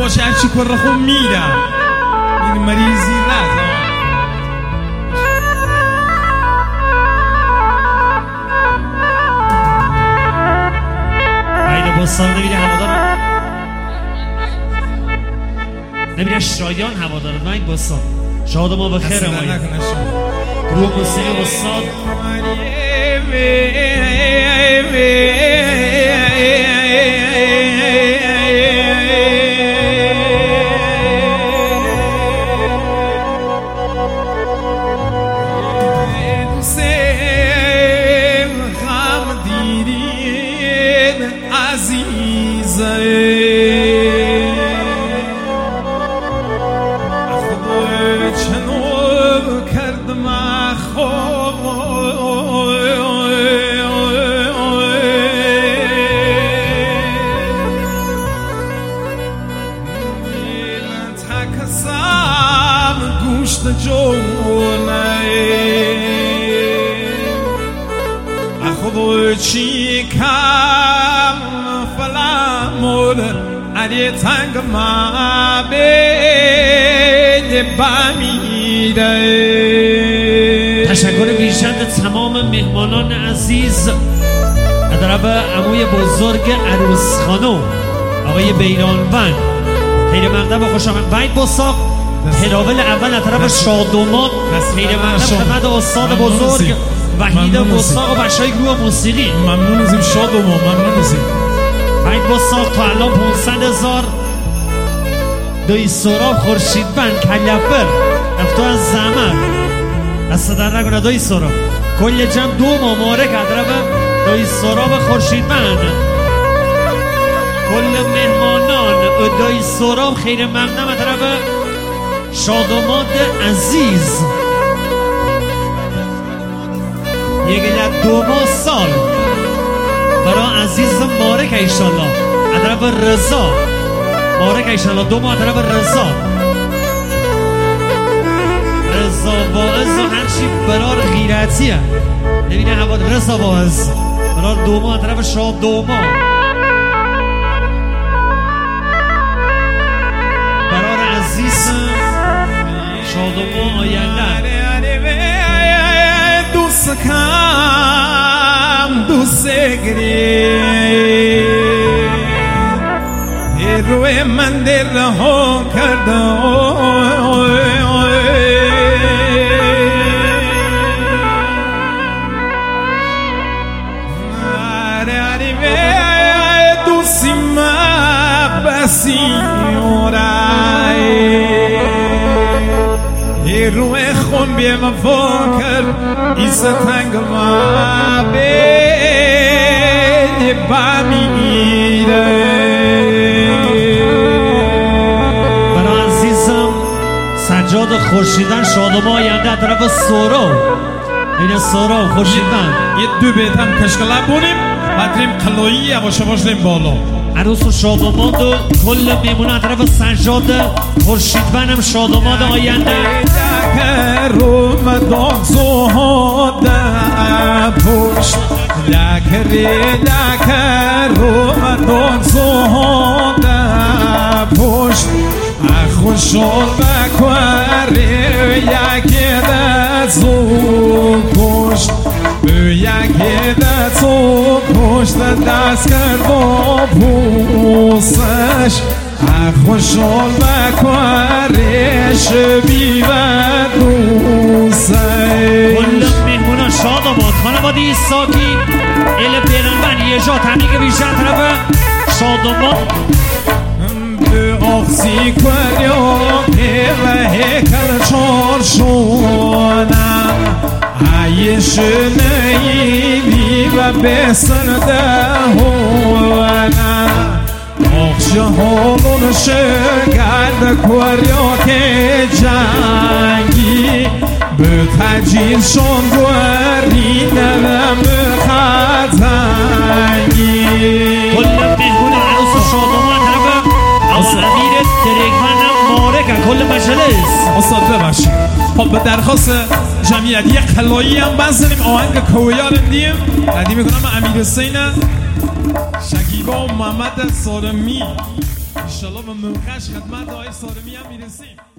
باشه هرچی کره خون میرم این مریضی رد عید بستان نمیره هوادار نمیره شایان هوادار عید بستان شاد ما به خیر ما گروه موسیقی استاد چی کم فلامور علی تنگ ما به بمیره. تشکر بیشند تمام مهمانان عزیز در عموی بزرگ عروس خانم آقای بیرانوند خیر مقدم و خوش آمد. وحید بساق هراول اول از طرف شادومان خیر مقدم خدمت استاد بزرگ وحید بساق و بچهای گروه موسیقی ممنون ازیم شادومان ممنون ازیم. وحید بساق تا الان 500,000 دوی سراب خورشیدبند کلپر رفتو از زمان دست در نکنه دوی سراب کل جمع دو مبارک ادرب دوی سراب خورشیدبند کل مهمانان دوی سراب خیر مقدم ادرب شادومان عزیز یک لد 2 ماه سال برای عزیز مبارک ایشالله ادرب رضا مبارک ایشالله 2 ماه ادرب رضا واعظ و هرچی برار غیرتیه نبینه هوا رضا واعظ برار 2 ماه ادرب شاد 2 ماه برار عزیز شاد 2 ماه آینده دوست کم دوست گری روی من دل ها کرده دوستی ما بسی روی خون بیم فکر ایسا تنگ ما به بمیره. برای عزیزم سجاد خورشیدن شادوما آینده طرف سورا این سورا خورشیدن یه 2 بیت هم کشکله بونیم بعد ریم قلایی یواش یواش ریم بالا عروس و شادوماد و کل میمونه طرف سجاد خورشیدبن هم شادوماد آینده رومدان زهاده پشت لکری لکر رومدان زهاده پشت خوشحال بکوری یکی دزو پشت یکی دزو پشت دست کرد با پوسش خوشحال بکوریش بیود روزه کل مهمونا شاد آباد خانواده ساکی ال پیرنبن یه جا تمیق بیشتر طرف شاد آباد به آخسی کریا و هکل چارشونم عیش نیدی و بسن دهونم آخش هالون شگرد کریا که جنگی به تجیز شون دوری دلم خزنگی کل مهمون عروس شادومان طرف امیر دریکمن مارکه کل مجلس استاد ببخشید خب به درخواست جمعیت یک قلایی هم بزنیم آهنگ کویار دیم ردی میکنم امیر حسین شکیبا و محمد سارمی انشالله به موقعش خدمت آقای سارمی هم میرسیم.